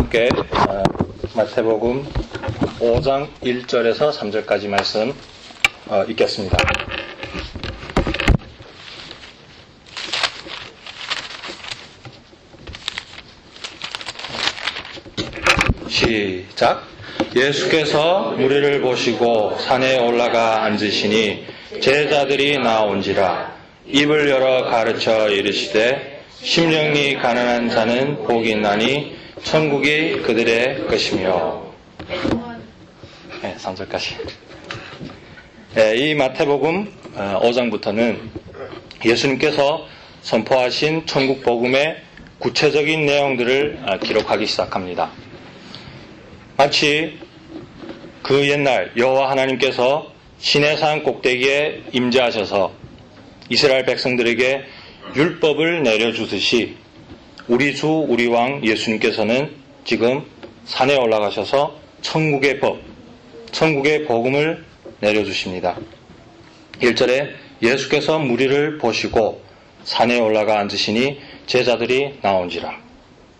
함께 마태복음 5장 1절에서 3절까지 말씀 읽겠습니다. 시작. 예수께서 무리를 보시고 산에 올라가 앉으시니 제자들이 나온지라. 입을 열어 가르쳐 이르시되 심령이 가난한 자는 복이 있나니 천국이 그들의 것이며. 3절까지. 이 마태복음 5장부터는 예수님께서 선포하신 천국 복음의 구체적인 내용들을 기록하기 시작합니다. 마치 그 옛날 여호와 하나님께서 시내산 꼭대기에 임재하셔서 이스라엘 백성들에게 율법을 내려주듯이 우리 주 우리 왕 예수님께서는 지금 산에 올라가셔서 천국의 법, 천국의 복음을 내려주십니다. 1절에 예수께서 무리를 보시고 산에 올라가 앉으시니 제자들이 나온지라.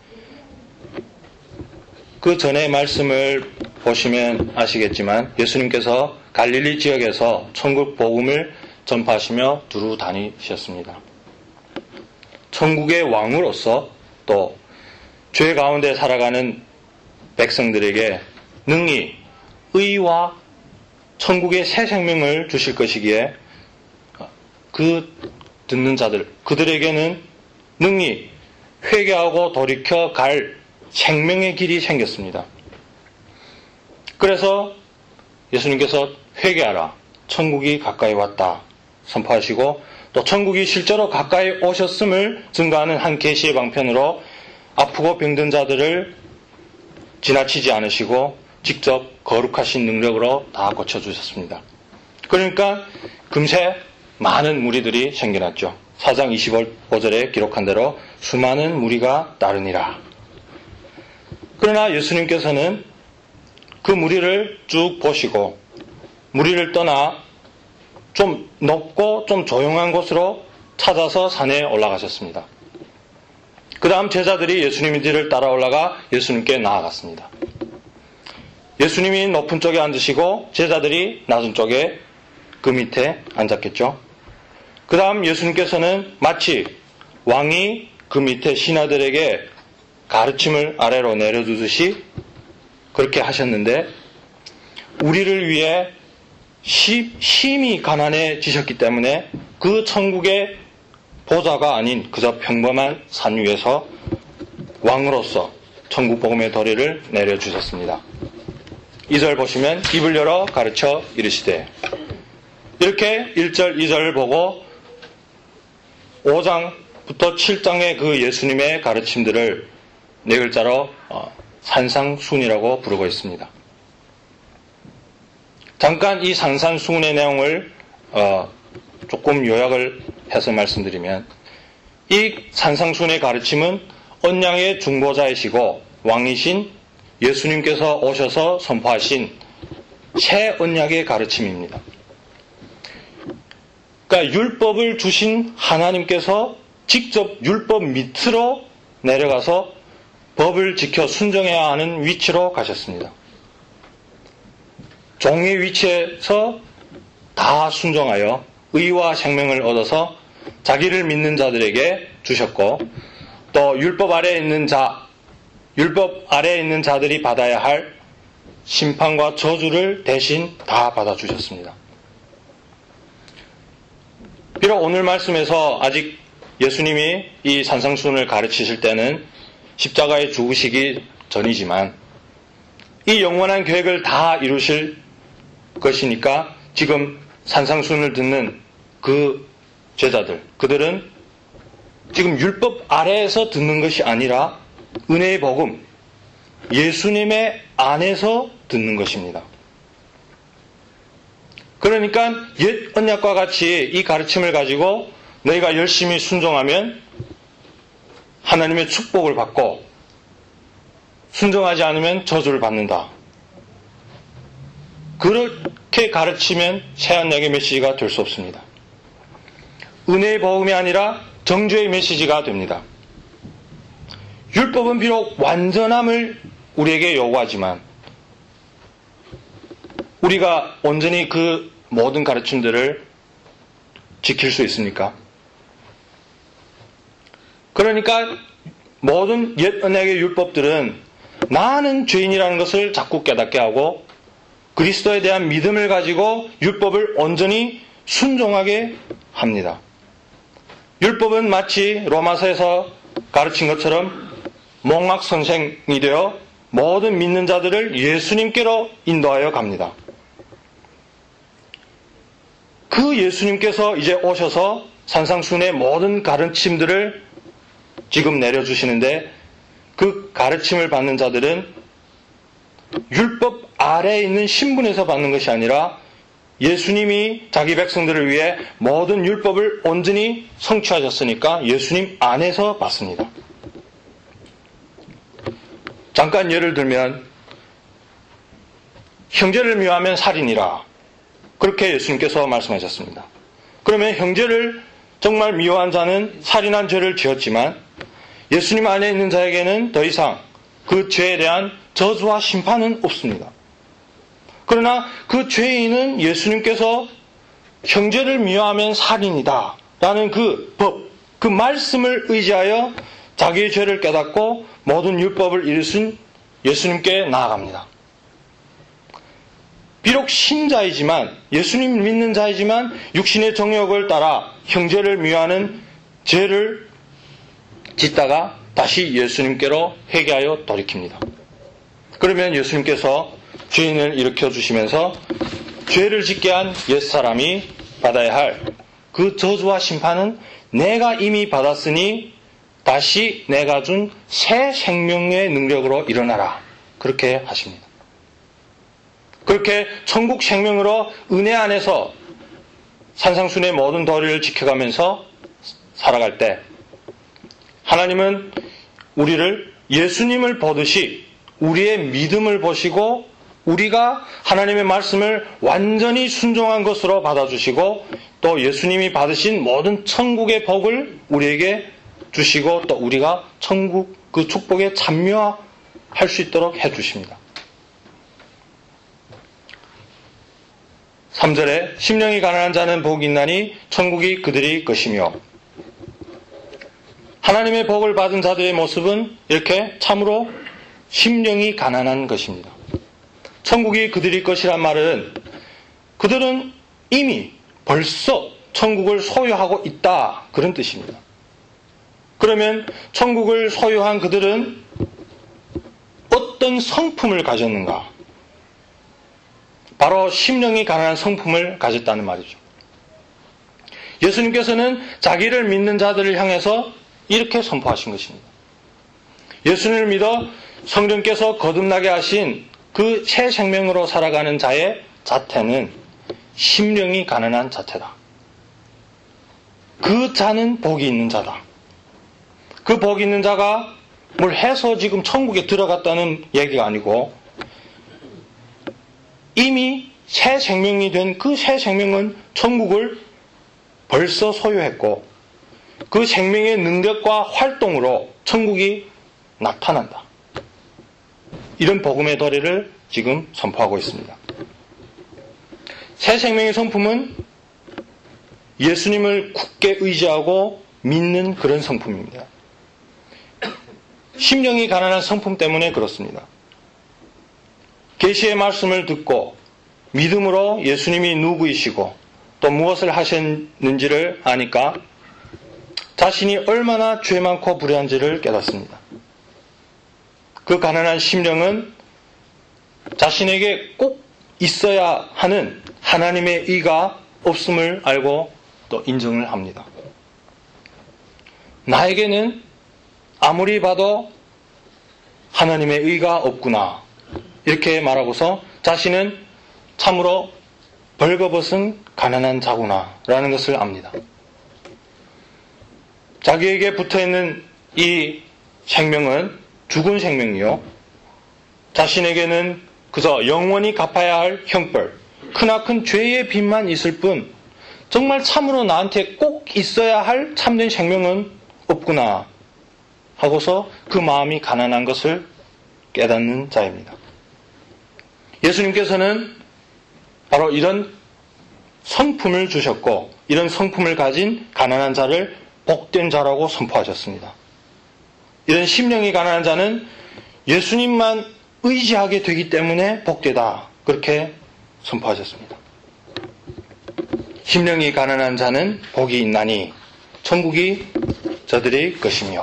그 전의 말씀을 보시면 아시겠지만 예수님께서 갈릴리 지역에서 천국 복음을 전파하시며 두루 다니셨습니다. 천국의 왕으로서 또 죄 가운데 살아가는 백성들에게 능히 의와 천국의 새 생명을 주실 것이기에 그 듣는 자들, 그들에게는 능히 회개하고 돌이켜 갈 생명의 길이 생겼습니다. 그래서 예수님께서 회개하라, 천국이 가까이 왔다 선포하시고 또 천국이 실제로 가까이 오셨음을 증거하는 한 계시의 방편으로 아프고 병든 자들을 지나치지 않으시고 직접 거룩하신 능력으로 다 고쳐주셨습니다. 그러니까 금세 많은 무리들이 생겨났죠. 4장 25절에 기록한 대로 수많은 무리가 따르니라. 그러나 예수님께서는 그 무리를 쭉 보시고 무리를 떠나 좀 높고 좀 조용한 곳으로 찾아서 산에 올라가셨습니다. 그 다음 제자들이 예수님의 뒤를 따라 올라가 예수님께 나아갔습니다. 예수님이 높은 쪽에 앉으시고 제자들이 낮은 쪽에 그 밑에 앉았겠죠. 그 다음 예수님께서는 마치 왕이 그 밑에 신하들에게 가르침을 아래로 내려두듯이 그렇게 하셨는데 우리를 위해 심히 가난해지셨기 때문에 그 천국의 보좌가 아닌 그저 평범한 산 위에서 왕으로서 천국 복음의 도리를 내려주셨습니다. 2절 보시면 입을 열어 가르쳐 이르시되, 이렇게 1절 2절을 보고 5장부터 7장의 그 예수님의 가르침들을 네 글자로 산상순이라고 부르고 있습니다. 잠깐 이 산상순의 내용을 조금 요약을 해서 말씀드리면, 이 산상순의 가르침은 언약의 중보자이시고 왕이신 예수님께서 오셔서 선포하신 새 언약의 가르침입니다. 그러니까 율법을 주신 하나님께서 직접 율법 밑으로 내려가서 법을 지켜 순종해야 하는 위치로 가셨습니다. 종의 위치에서 다 순종하여 의와 생명을 얻어서 자기를 믿는 자들에게 주셨고, 또 율법 아래에 있는 자들이 받아야 할 심판과 저주를 대신 다 받아주셨습니다. 비록 오늘 말씀에서 아직 예수님이 이 산상순을 가르치실 때는 십자가에 죽으시기 전이지만 이 영원한 계획을 다 이루실 것이니까 지금 산상순을 듣는 그 제자들, 그들은 지금 율법 아래에서 듣는 것이 아니라 은혜의 복음, 예수님의 안에서 듣는 것입니다. 그러니까 옛 언약과 같이 이 가르침을 가지고 너희가 열심히 순종하면 하나님의 축복을 받고 순종하지 않으면 저주를 받는다. 그렇게 가르치면 새언약의 메시지가 될 수 없습니다. 은혜의 복음이 아니라 정죄의 메시지가 됩니다. 율법은 비록 완전함을 우리에게 요구하지만 우리가 온전히 그 모든 가르침들을 지킬 수 있습니까? 그러니까 모든 옛 언약의 율법들은 나는 죄인이라는 것을 자꾸 깨닫게 하고 그리스도에 대한 믿음을 가지고 율법을 온전히 순종하게 합니다. 율법은 마치 로마서에서 가르친 것처럼 몽학 선생이 되어 모든 믿는 자들을 예수님께로 인도하여 갑니다. 그 예수님께서 이제 오셔서 산상순의 모든 가르침들을 지금 내려주시는데 그 가르침을 받는 자들은 율법 아래에 있는 신분에서 받는 것이 아니라 예수님이 자기 백성들을 위해 모든 율법을 온전히 성취하셨으니까 예수님 안에서 받습니다. 잠깐 예를 들면 형제를 미워하면 살인이라 그렇게 예수님께서 말씀하셨습니다. 그러면 형제를 정말 미워한 자는 살인한 죄를 지었지만 예수님 안에 있는 자에게는 더 이상 그 죄에 대한 저주와 심판은 없습니다. 그러나 그 죄인은 예수님께서 형제를 미워하면 살인이다 라는 그 법, 그 말씀을 의지하여 자기의 죄를 깨닫고 모든 율법을 이루신 예수님께 나아갑니다. 비록 신자이지만 예수님 믿는 자이지만 육신의 정욕을 따라 형제를 미워하는 죄를 짓다가 다시 예수님께로 회개하여 돌이킵니다. 그러면 예수님께서 죄인을 일으켜주시면서 죄를 짓게 한 옛사람이 받아야 할 그 저주와 심판은 내가 이미 받았으니 다시 내가 준 새 생명의 능력으로 일어나라. 그렇게 하십니다. 그렇게 천국 생명으로 은혜 안에서 산상순의 모든 도리를 지켜가면서 살아갈 때 하나님은 우리를 예수님을 보듯이 우리의 믿음을 보시고 우리가 하나님의 말씀을 완전히 순종한 것으로 받아주시고 또 예수님이 받으신 모든 천국의 복을 우리에게 주시고 또 우리가 천국 그 축복에 참여할 수 있도록 해주십니다. 3절에 심령이 가난한 자는 복이 있나니 천국이 그들이 것이며 하나님의 복을 받은 자들의 모습은 이렇게 참으로 심령이 가난한 것입니다. 천국이 그들이 것이란 말은 그들은 이미 벌써 천국을 소유하고 있다 그런 뜻입니다. 그러면 천국을 소유한 그들은 어떤 성품을 가졌는가? 바로 심령이 가난한 성품을 가졌다는 말이죠. 예수님께서는 자기를 믿는 자들을 향해서 이렇게 선포하신 것입니다. 예수님을 믿어 성령께서 거듭나게 하신 그 새 생명으로 살아가는 자의 자태는 심령이 가난한 자태다. 그 자는 복이 있는 자다. 그 복이 있는 자가 뭘 해서 지금 천국에 들어갔다는 얘기가 아니고 이미 새 생명이 된 그 새 생명은 천국을 벌써 소유했고 그 생명의 능력과 활동으로 천국이 나타난다. 이런 복음의 도리를 지금 선포하고 있습니다. 새 생명의 성품은 예수님을 굳게 의지하고 믿는 그런 성품입니다. 심령이 가난한 성품 때문에 그렇습니다. 계시의 말씀을 듣고 믿음으로 예수님이 누구이시고 또 무엇을 하셨는지를 아니까 자신이 얼마나 죄 많고 불의한지를 깨닫습니다. 그 가난한 심령은 자신에게 꼭 있어야 하는 하나님의 의가 없음을 알고 또 인정을 합니다. 나에게는 아무리 봐도 하나님의 의가 없구나 이렇게 말하고서 자신은 참으로 벌거벗은 가난한 자구나 라는 것을 압니다. 자기에게 붙어있는 이 생명은 죽은 생명이요 자신에게는 그저 영원히 갚아야 할 형벌, 크나큰 죄의 빚만 있을 뿐 정말 참으로 나한테 꼭 있어야 할 참된 생명은 없구나 하고서 그 마음이 가난한 것을 깨닫는 자입니다. 예수님께서는 바로 이런 성품을 주셨고 이런 성품을 가진 가난한 자를 복된 자라고 선포하셨습니다. 이런 심령이 가난한 자는 예수님만 의지하게 되기 때문에 복되다. 그렇게 선포하셨습니다. 심령이 가난한 자는 복이 있나니 천국이 저들의 것이며,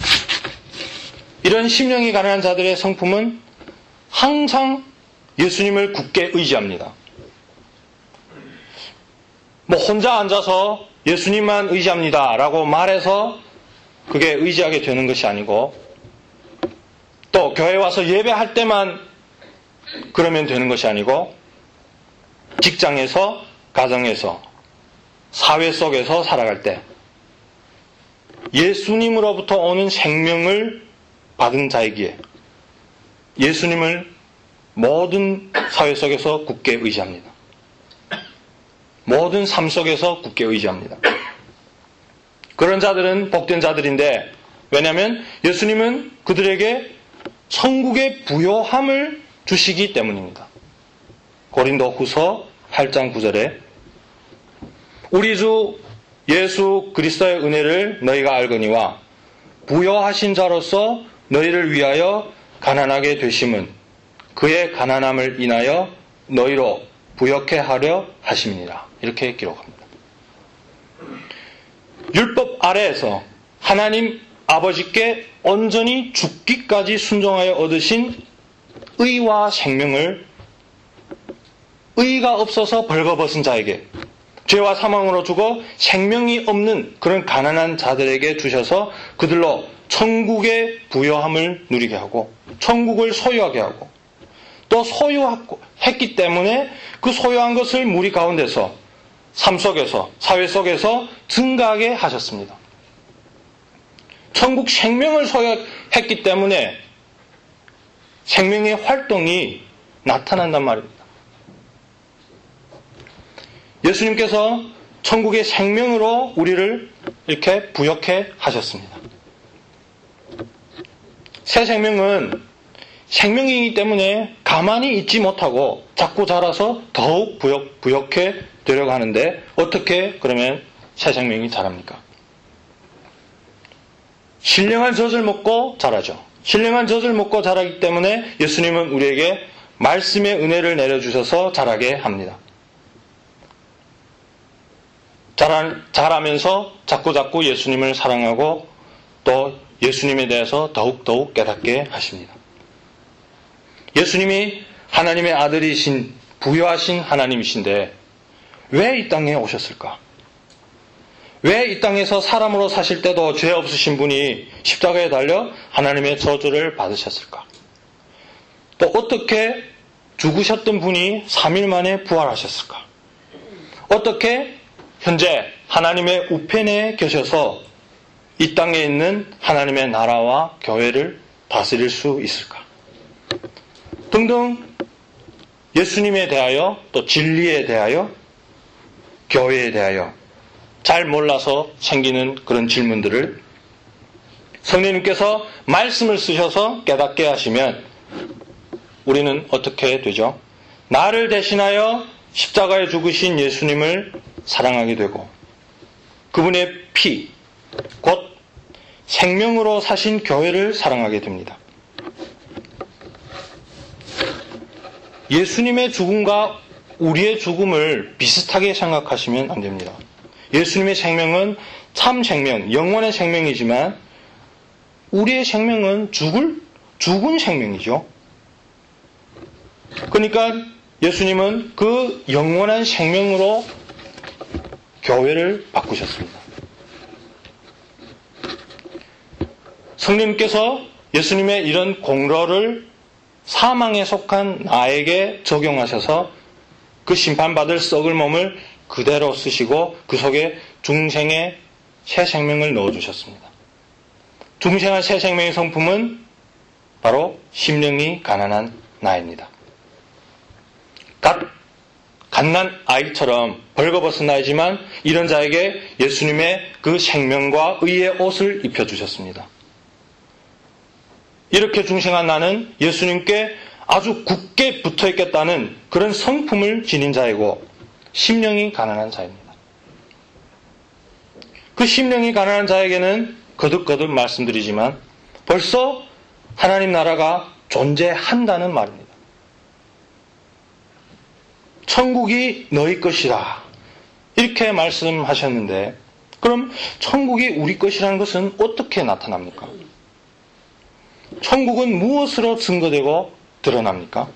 이런 심령이 가난한 자들의 성품은 항상 예수님을 굳게 의지합니다. 혼자 앉아서 예수님만 의지합니다 라고 말해서 그게 의지하게 되는 것이 아니고, 또 교회 와서 예배할 때만 그러면 되는 것이 아니고, 직장에서, 가정에서, 사회 속에서 살아갈 때 예수님으로부터 오는 생명을 받은 자이기에 예수님을 모든 사회 속에서 굳게 의지합니다. 모든 삶 속에서 굳게 의지합니다. 그런 자들은 복된 자들인데, 왜냐하면 예수님은 그들에게 천국의 부요함을 주시기 때문입니다. 고린도후서 8장 9절에 우리 주 예수 그리스도의 은혜를 너희가 알거니와 부요하신 자로서 너희를 위하여 가난하게 되심은 그의 가난함을 인하여 너희로 부요케 하려 하심이니라. 이렇게 기록합니다. 율법 아래에서 하나님 아버지께 온전히 죽기까지 순종하여 얻으신 의와 생명을 의가 없어서 벌거벗은 자에게, 죄와 사망으로 죽어 생명이 없는 그런 가난한 자들에게 주셔서 그들로 천국의 부요함을 누리게 하고 천국을 소유하게 하고, 또 소유했기 때문에 그 소유한 것을 무리 가운데서 삶 속에서 사회 속에서 증가하게 하셨습니다. 천국 생명을 소유했기 때문에 생명의 활동이 나타난단 말입니다. 예수님께서 천국의 생명으로 우리를 이렇게 부욕해 하셨습니다. 새 생명은 생명이기 때문에 가만히 있지 못하고 자꾸 자라서 더욱 부욕해 되려고 하는데, 어떻게 그러면 새 생명이 자랍니까? 신령한 젖을 먹고 자라죠. 신령한 젖을 먹고 자라기 때문에 예수님은 우리에게 말씀의 은혜를 내려주셔서 자라게 합니다. 자라면서 자꾸자꾸 예수님을 사랑하고 또 예수님에 대해서 더욱더욱 깨닫게 하십니다. 예수님이 하나님의 아들이신 부요하신 하나님이신데 왜 이 땅에 오셨을까? 왜 이 땅에서 사람으로 사실 때도 죄 없으신 분이 십자가에 달려 하나님의 저주를 받으셨을까? 또 어떻게 죽으셨던 분이 3일 만에 부활하셨을까? 어떻게 현재 하나님의 우편에 계셔서 이 땅에 있는 하나님의 나라와 교회를 다스릴 수 있을까? 등등 예수님에 대하여, 또 진리에 대하여, 교회에 대하여 잘 몰라서 생기는 그런 질문들을 성령님께서 말씀을 쓰셔서 깨닫게 하시면 우리는 어떻게 되죠? 나를 대신하여 십자가에 죽으신 예수님을 사랑하게 되고, 그분의 피, 곧 생명으로 사신 교회를 사랑하게 됩니다. 예수님의 죽음과 우리의 죽음을 비슷하게 생각하시면 안 됩니다. 예수님의 생명은 참 생명, 영원의 생명이지만 우리의 생명은 죽은 생명이죠. 그러니까 예수님은 그 영원한 생명으로 교회를 바꾸셨습니다. 성령님께서 예수님의 이런 공로를 사망에 속한 나에게 적용하셔서 그 심판받을 썩을 몸을 그대로 쓰시고 그 속에 중생의 새 생명을 넣어주셨습니다. 중생한 새 생명의 성품은 바로 심령이 가난한 나입니다. 갓난 아이처럼 벌거벗은 나이지만 이런 자에게 예수님의 그 생명과 의의 옷을 입혀주셨습니다. 이렇게 중생한 나는 예수님께 아주 굳게 붙어 있겠다는 그런 성품을 지닌 자이고 심령이 가난한 자입니다. 그 심령이 가난한 자에게는 거듭거듭 말씀드리지만 벌써 하나님 나라가 존재한다는 말입니다. 천국이 너희 것이라 이렇게 말씀하셨는데 그럼 천국이 우리 것이라는 것은 어떻게 나타납니까? 천국은 무엇으로 증거되고 드러납니까?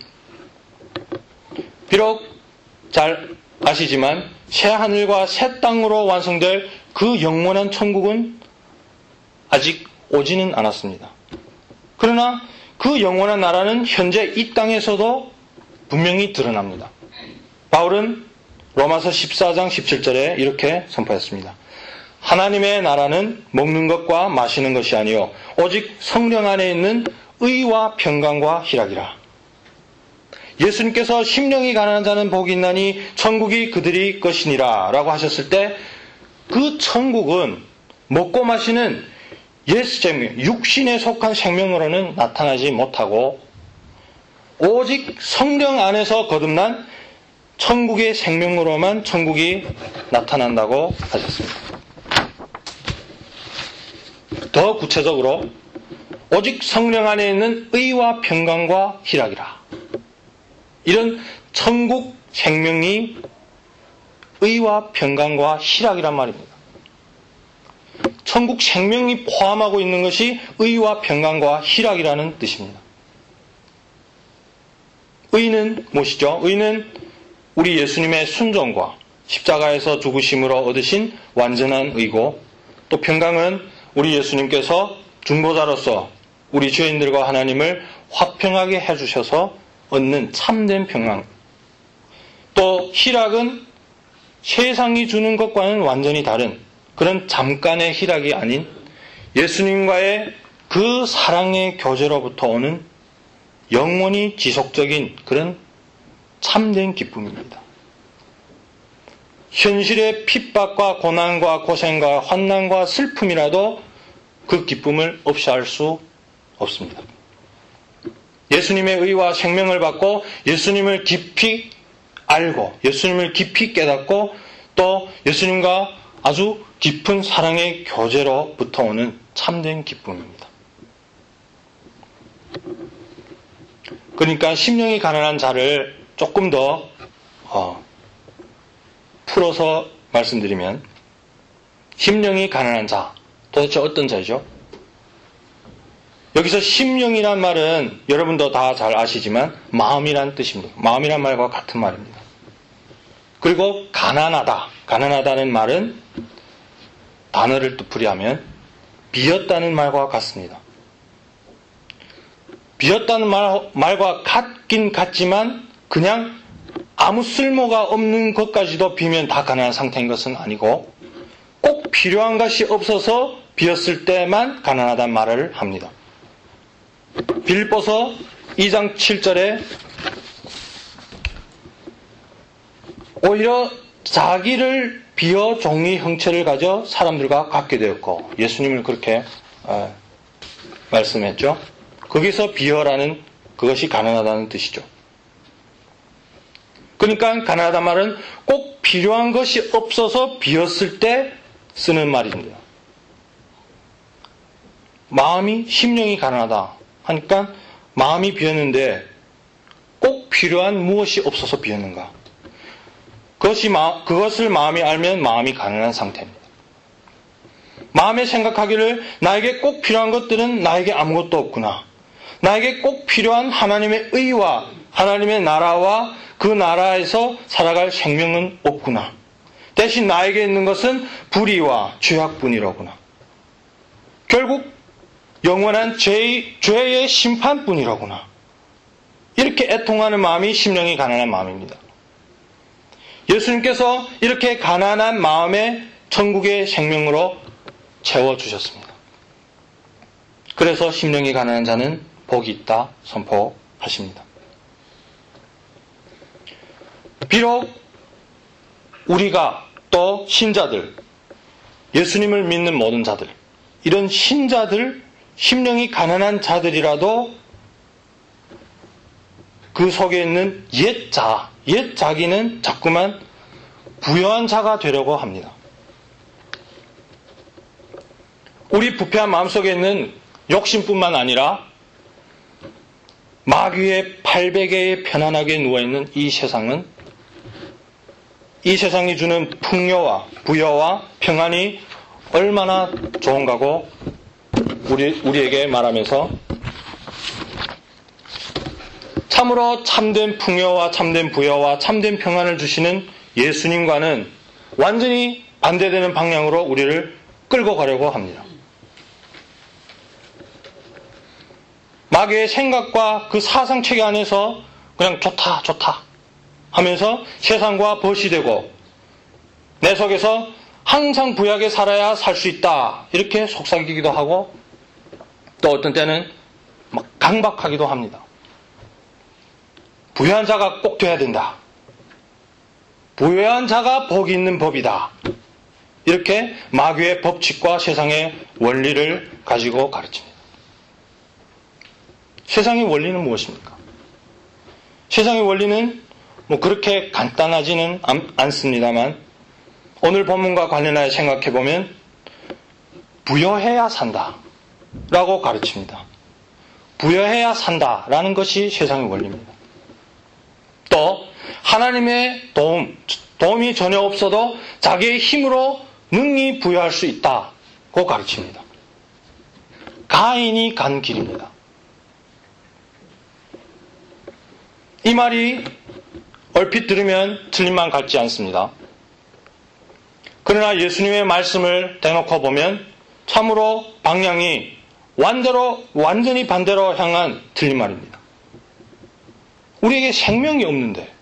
비록 잘 아시지만 새 하늘과 새 땅으로 완성될 그 영원한 천국은 아직 오지는 않았습니다. 그러나 그 영원한 나라는 현재 이 땅에서도 분명히 드러납니다. 바울은 로마서 14장 17절에 이렇게 선포했습니다. 하나님의 나라는 먹는 것과 마시는 것이 아니요 오직 성령 안에 있는 의와 평강과 희락이라. 예수님께서 심령이 가난한 자는 복이 있나니 천국이 그들이 것이니라 라고 하셨을 때 그 천국은 먹고 마시는 옛 생명, 육신에 속한 생명으로는 나타나지 못하고 오직 성령 안에서 거듭난 천국의 생명으로만 천국이 나타난다고 하셨습니다. 더 구체적으로 오직 성령 안에 있는 의와 평강과 희락이라. 이런 천국 생명이 의와 평강과 희락이란 말입니다. 천국 생명이 포함하고 있는 것이 의와 평강과 희락이라는 뜻입니다. 의는 무엇이죠? 의는 우리 예수님의 순종과 십자가에서 죽으심으로 얻으신 완전한 의고, 또 평강은 우리 예수님께서 중보자로서 우리 죄인들과 하나님을 화평하게 해주셔서 얻는 참된 평강. 또 희락은 세상이 주는 것과는 완전히 다른 그런 잠깐의 희락이 아닌 예수님과의 그 사랑의 교제로부터 오는 영원히 지속적인 그런 참된 기쁨입니다. 현실의 핍박과 고난과 고생과 환난과 슬픔이라도 그 기쁨을 없이 할 수 없습니다. 예수님의 의와 생명을 받고 예수님을 깊이 알고 예수님을 깊이 깨닫고 또 예수님과 아주 깊은 사랑의 교제로부터 오는 참된 기쁨입니다. 그러니까 심령이 가난한 자를 조금 더 풀어서 말씀드리면 심령이 가난한 자, 도대체 어떤 자이죠? 여기서 심령이란 말은 여러분도 다 잘 아시지만 마음이란 뜻입니다. 마음이란 말과 같은 말입니다. 그리고 가난하다는 말은 단어를 뜻풀이하면 비었다는 말과 같습니다. 비었다는 말과 같긴 같지만 그냥 아무 쓸모가 없는 것까지도 비면 다 가난한 상태인 것은 아니고 꼭 필요한 것이 없어서 비었을 때만 가난하다는 말을 합니다. 빌립보서 2장 7절에 오히려 자기를 비어 종의 형체를 가져 사람들과 같게 되었고 예수님을 그렇게 말씀했죠. 거기서 비어라는 그것이 가난하다는 뜻이죠. 그러니까 가난하다는 말은 꼭 필요한 것이 없어서 비었을 때 쓰는 말입니다. 마음이 심령이 가난하다 하니까 마음이 비었는데 꼭 필요한 무엇이 없어서 비었는가? 그것을 마음이 알면 마음이 가난한 상태입니다. 마음에 생각하기를 나에게 꼭 필요한 것들은 나에게 아무것도 없구나. 나에게 꼭 필요한 하나님의 의와 하나님의 나라와 그 나라에서 살아갈 생명은 없구나. 대신 나에게 있는 것은 불의와 죄악뿐이로구나. 결국 영원한 죄의 심판뿐이로구나. 이렇게 애통하는 마음이 심령이 가난한 마음입니다. 예수님께서 이렇게 가난한 마음에 천국의 생명으로 채워주셨습니다. 그래서 심령이 가난한 자는 복이 있다 선포하십니다. 비록 우리가 또 신자들, 예수님을 믿는 모든 자들, 이런 신자들 심령이 가난한 자들이라도 그 속에 있는 옛 자기는 자꾸만 부여한 자가 되려고 합니다. 우리 부패한 마음속에 있는 욕심뿐만 아니라 마귀의 팔베개에 편안하게 누워있는 이 세상은 이 세상이 주는 풍요와 부여와 평안이 얼마나 좋은가고 우리에게 말하면서 참으로 참된 풍요와 참된 부여와 참된 평안을 주시는 예수님과는 완전히 반대되는 방향으로 우리를 끌고 가려고 합니다. 마귀의 생각과 그 사상체계 안에서 그냥 좋다 하면서 세상과 벗이 되고 내 속에서 항상 부유하게 살아야 살 수 있다 이렇게 속삭이기도 하고 또 어떤 때는 막 강박하기도 합니다. 부유한 자가 꼭 돼야 된다. 부유한 자가 복이 있는 법이다. 이렇게 마귀의 법칙과 세상의 원리를 가지고 가르칩니다. 세상의 원리는 무엇입니까? 세상의 원리는 그렇게 간단하지는 않습니다만 오늘 본문과 관련하여 생각해보면 부여해야 산다 라고 가르칩니다. 부여해야 산다라는 것이 세상의 원리입니다. 또 하나님의 도움이 전혀 없어도 자기의 힘으로 능히 부여할 수 있다고 가르칩니다. 가인이 간 길입니다. 이 말이 얼핏 들으면 틀린 말 같지 않습니다. 그러나 예수님의 말씀을 대놓고 보면 참으로 방향이 완전히 반대로 향한 틀린 말입니다. 우리에게 생명이 없는데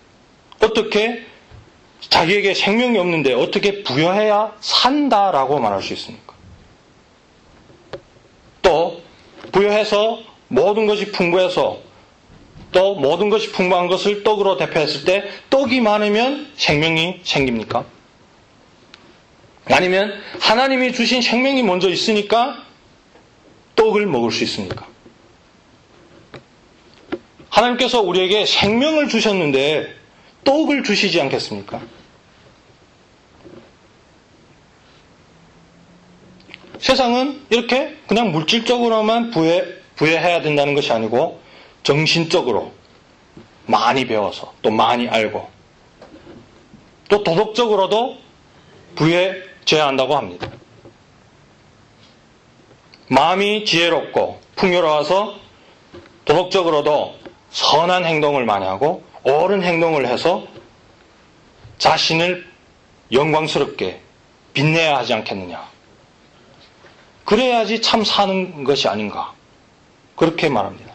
자기에게 생명이 없는데 어떻게 부여해야 산다라고 말할 수 있습니까? 또 부여해서 모든 것이 풍부해서 또 모든 것이 풍부한 것을 떡으로 대표했을 때 떡이 많으면 생명이 생깁니까? 아니면 하나님이 주신 생명이 먼저 있으니까 떡을 먹을 수 있습니까? 하나님께서 우리에게 생명을 주셨는데 떡을 주시지 않겠습니까? 세상은 이렇게 그냥 물질적으로만 부여해야 된다는 것이 아니고 정신적으로 많이 배워서 또 많이 알고 또 도덕적으로도 부여해져야 한다고 합니다. 마음이 지혜롭고 풍요로워서 도덕적으로도 선한 행동을 많이 하고 옳은 행동을 해서 자신을 영광스럽게 빛내야 하지 않겠느냐. 그래야지 참 사는 것이 아닌가. 그렇게 말합니다.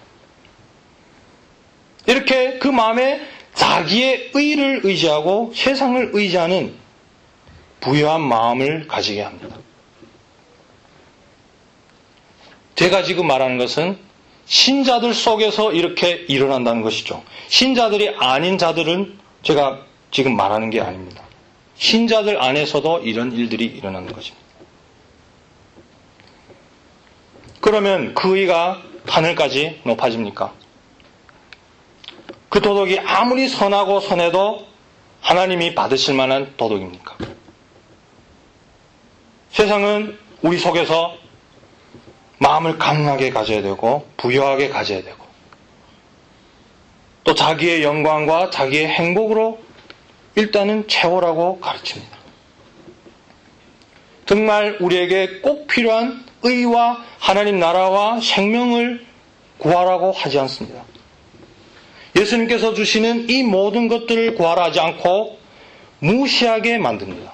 이렇게 그 마음에 자기의 의를 의지하고 세상을 의지하는 부유한 마음을 가지게 합니다. 제가 지금 말하는 것은 신자들 속에서 이렇게 일어난다는 것이죠. 신자들이 아닌 자들은 제가 지금 말하는 게 아닙니다. 신자들 안에서도 이런 일들이 일어나는 것입니다. 그러면 그 의가 하늘까지 높아집니까? 그 도덕이 아무리 선하고 선해도 하나님이 받으실 만한 도덕입니까? 세상은 우리 속에서 마음을 강하게 가져야 되고 부유하게 가져야 되고 또 자기의 영광과 자기의 행복으로 일단은 채우라고 가르칩니다. 정말 우리에게 꼭 필요한 의와 하나님 나라와 생명을 구하라고 하지 않습니다. 예수님께서 주시는 이 모든 것들을 구하라 하지 않고 무시하게 만듭니다.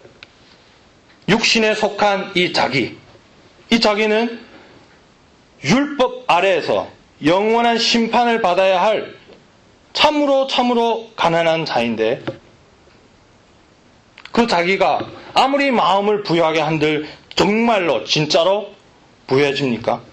육신에 속한 이 자기는 율법 아래에서 영원한 심판을 받아야 할 참으로 가난한 자인데 그 자기가 아무리 마음을 부유하게 한들 정말로 진짜로 부유해집니까?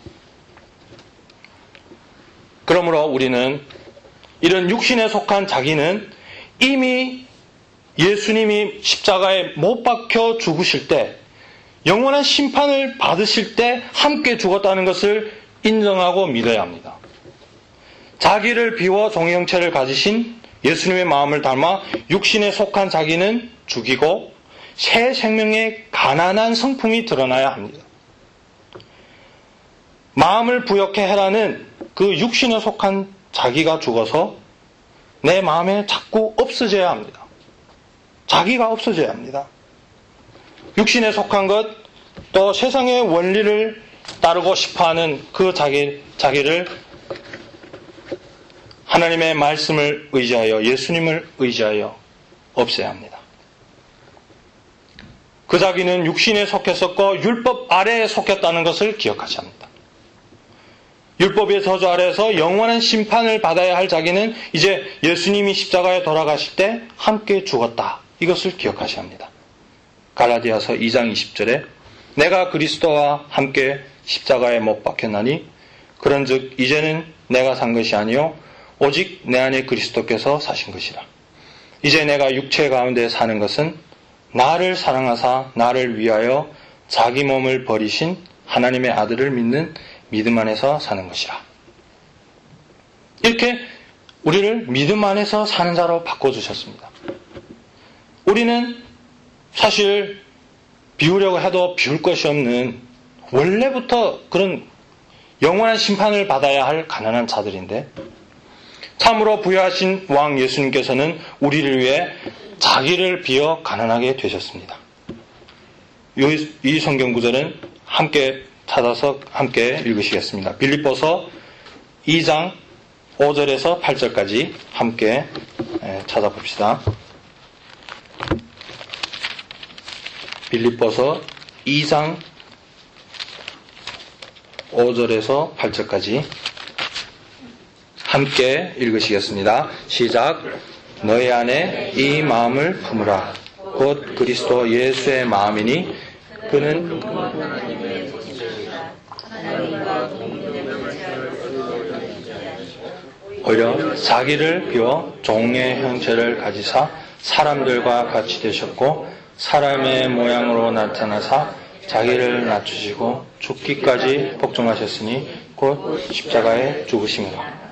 그러므로 우리는 이런 육신에 속한 자기는 이미 예수님이 십자가에 못 박혀 죽으실 때 영원한 심판을 받으실 때 함께 죽었다는 것을 인정하고 믿어야 합니다. 자기를 비워 종의 형체를 가지신 예수님의 마음을 닮아 육신에 속한 자기는 죽이고 새 생명의 가난한 성품이 드러나야 합니다. 마음을 부욕해 해라는 그 육신에 속한 자기가 죽어서 내 마음에 자꾸 없어져야 합니다. 자기가 없어져야 합니다. 육신에 속한 것, 또 세상의 원리를 따르고 싶어하는 그 자기를 하나님의 말씀을 의지하여, 예수님을 의지하여 없애야 합니다. 그 자기는 육신에 속했었고 율법 아래에 속했다는 것을 기억하셔야 합니다. 율법의 저주 아래에서 영원한 심판을 받아야 할 자기는 이제 예수님이 십자가에 돌아가실 때 함께 죽었다. 이것을 기억하셔야 합니다. 갈라디아서 2장 20절에 내가 그리스도와 함께 십자가에 못 박혔나니 그런즉 이제는 내가 산 것이 아니요 오직 내 안에 그리스도께서 사신 것이라. 이제 내가 육체 가운데 사는 것은 나를 사랑하사 나를 위하여 자기 몸을 버리신 하나님의 아들을 믿는 믿음 안에서 사는 것이라. 이렇게 우리를 믿음 안에서 사는 자로 바꿔주셨습니다. 우리는 사실 비우려고 해도 비울 것이 없는 원래부터 그런 영원한 심판을 받아야 할 가난한 자들인데 참으로 부여하신 왕 예수님께서는 우리를 위해 자기를 비어 가난하게 되셨습니다. 이 성경 구절은 함께 찾아서 함께 읽으시겠습니다. 빌립보서 2장 5절에서 8절까지 함께 찾아봅시다. 빌립보서 2장 5절에서 8절까지 함께 읽으시겠습니다. 시작. 너희 안에 이 마음을 품으라. 곧 그리스도 예수의 마음이니 그는 오히려 자기를 비워 종의 형체를 가지사 사람들과 같이 되셨고 사람의 모양으로 나타나사 자기를 낮추시고 죽기까지 복종하셨으니 곧 십자가에 죽으심이라.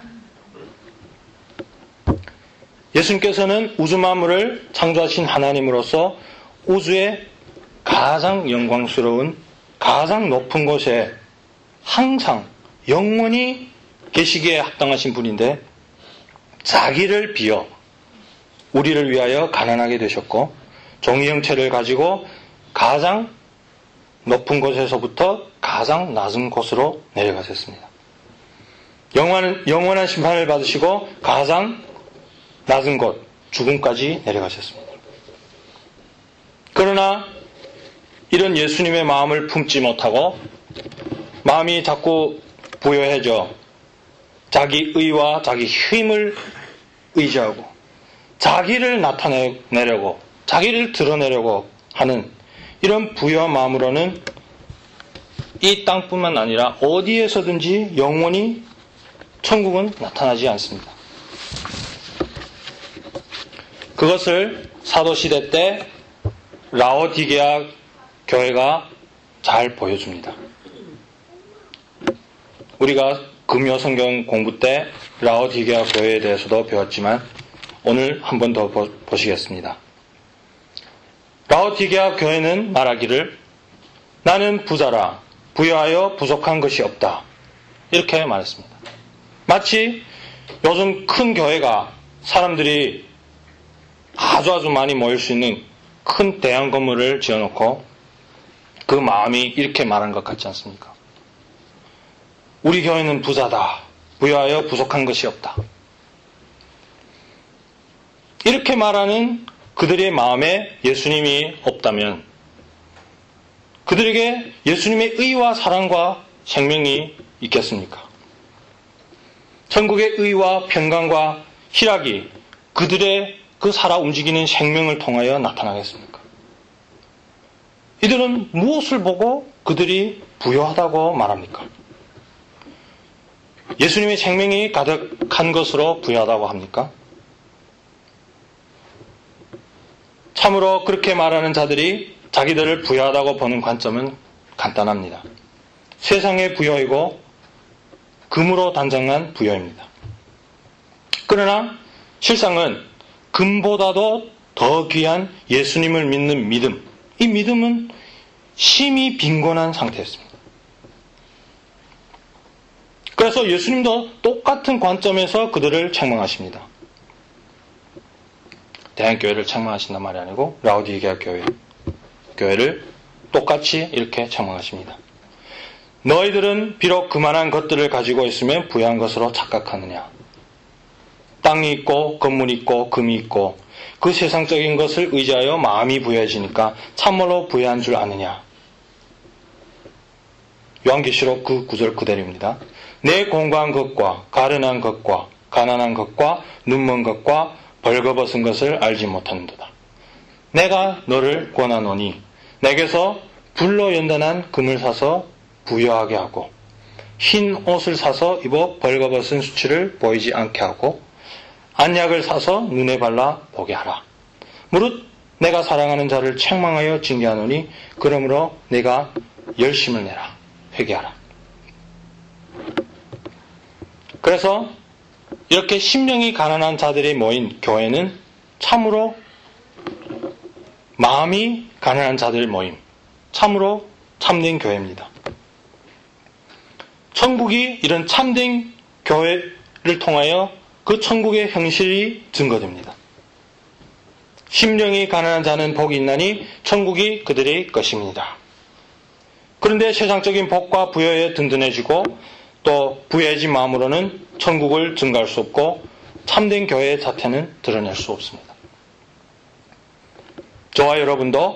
예수님께서는 우주 만물을 창조하신 하나님으로서 우주의 가장 영광스러운 가장 높은 곳에 항상 영원히 계시기에 합당하신 분인데 자기를 비어 우리를 위하여 가난하게 되셨고 종의 형체를 가지고 가장 높은 곳에서부터 가장 낮은 곳으로 내려가셨습니다. 영원한 심판을 받으시고 가장 낮은 곳, 죽음까지 내려가셨습니다. 그러나 이런 예수님의 마음을 품지 못하고 마음이 자꾸 부여해져 자기 의와 자기 힘을 의지하고 자기를 나타내려고 자기를 드러내려고 하는 이런 부여한 마음으로는 이 땅뿐만 아니라 어디에서든지 영원히 천국은 나타나지 않습니다. 그것을 사도시대 때 라오디게아 교회가 잘 보여줍니다. 우리가 금요 성경 공부 때 라오디게아 교회에 대해서도 배웠지만 오늘 한 번 더 보시겠습니다. 라오디게아 교회는 말하기를 나는 부자라 부여하여 부족한 것이 없다. 이렇게 말했습니다. 마치 요즘 큰 교회가 사람들이 아주 많이 모일 수 있는 큰 대형 건물을 지어놓고 그 마음이 이렇게 말한 것 같지 않습니까? 우리 교회는 부자다. 부여하여 부족한 것이 없다. 이렇게 말하는 그들의 마음에 예수님이 없다면 그들에게 예수님의 의와 사랑과 생명이 있겠습니까? 천국의 의와 평강과 희락이 그들의 그 살아 움직이는 생명을 통하여 나타나겠습니까? 이들은 무엇을 보고 그들이 부여하다고 말합니까? 예수님의 생명이 가득한 것으로 부여하다고 합니까? 참으로 그렇게 말하는 자들이 자기들을 부유하다고 보는 관점은 간단합니다. 세상의 부여이고 금으로 단정한 부여입니다. 그러나 실상은 금보다도 더 귀한 예수님을 믿는 믿음, 이 믿음은 심히 빈곤한 상태였습니다. 그래서 예수님도 똑같은 관점에서 그들을 책망하십니다. 대한교회를 책망하신단 말이 아니고 라오디게아 교회를 똑같이 이렇게 책망하십니다. 너희들은 비록 그만한 것들을 가지고 있으면 부유한 것으로 착각하느냐. 땅이 있고 건물이 있고 금이 있고 그 세상적인 것을 의지하여 마음이 부유해지니까 참으로 부유한 줄 아느냐. 요한계시록 그 구절 그대로입니다. 내 공고한 것과 가련한 것과 가난한 것과 눈먼 것과 벌거벗은 것을 알지 못하는도다. 내가 너를 권하노니 내게서 불로 연단한 금을 사서 부유하게 하고 흰 옷을 사서 입어 벌거벗은 수치를 보이지 않게 하고 안약을 사서 눈에 발라 보게 하라. 무릇 내가 사랑하는 자를 책망하여 징계하노니 그러므로 내가 열심을 내라. 회개하라. 그래서 이렇게 심령이 가난한 자들이 모인 교회는 참으로 마음이 가난한 자들 모임, 참으로 참된 교회입니다. 천국이 이런 참된 교회를 통하여 그 천국의 형실이 증거됩니다. 심령이 가난한 자는 복이 있나니 천국이 그들의 것입니다. 그런데 세상적인 복과 부여에 든든해지고 또 부유해진 마음으로는 천국을 증가할 수 없고 참된 교회의 자태는 드러낼 수 없습니다. 저와 여러분도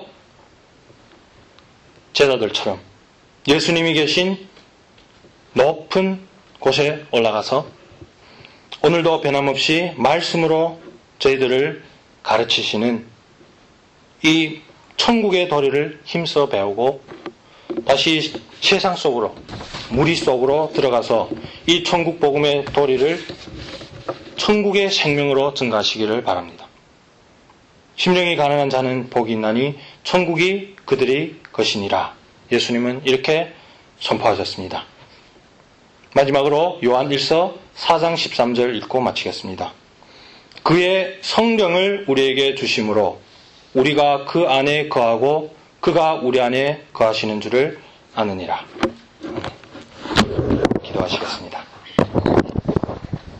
제자들처럼 예수님이 계신 높은 곳에 올라가서 오늘도 변함없이 말씀으로 저희들을 가르치시는 이 천국의 도리를 힘써 배우고 다시 세상 속으로 무리 속으로 들어가서 이 천국 복음의 도리를 천국의 생명으로 증가하시기를 바랍니다. 심령이 가난한 자는 복이 있나니 천국이 그들의 것이니라. 예수님은 이렇게 선포하셨습니다. 마지막으로 요한 1서 4장 13절 읽고 마치겠습니다. 그의 성령을 우리에게 주심으로 우리가 그 안에 거하고 그가 우리 안에 거하시는 줄을 아느니라. 기도하시겠습니다.